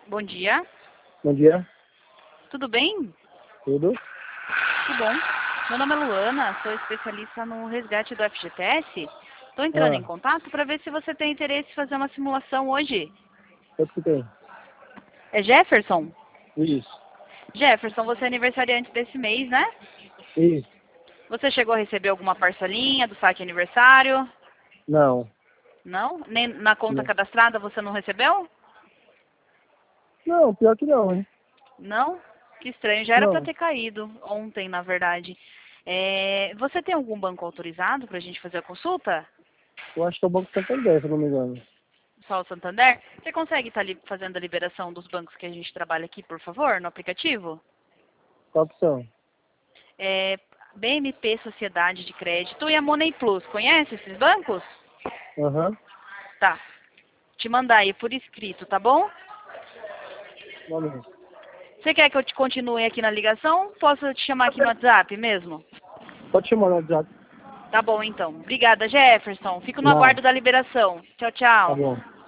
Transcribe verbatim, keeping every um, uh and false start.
Bom dia. Bom dia, Tudo bem? tudo? Tudo bom. Meu nome é Luana, sou especialista no resgate do F G T S. Estou entrando em Ah, contato para ver se você tem interesse em fazer uma simulação hoje. quanto que tem? É Jefferson? Isso, Jefferson, você é aniversariante desse mês, né? isso, Você chegou a receber alguma parcelinha do saque aniversário? não, Não? Nem na conta não. cadastrada você não recebeu? Não, pior que não, hein? Não? Que estranho, já era para Não, ter caído ontem, na verdade. É, você tem algum banco autorizado para a gente fazer a consulta? eu acho que é o Banco Santander, se eu não me engano. Só o Santander? Você consegue estar fazendo a liberação dos bancos que a gente trabalha aqui, por favor, no aplicativo? Qual a opção? É, B M P Sociedade de Crédito e a Money Plus. Conhece esses bancos? Aham, Tá. Te mandar aí por escrito, tá bom? um momento. Você quer que eu te continue aqui na ligação? Posso te chamar aqui no WhatsApp mesmo? Pode chamar no WhatsApp. Tá bom, então. Obrigada, Jefferson. Fico no Não, aguardo da liberação. Tchau, tá tchau. bom.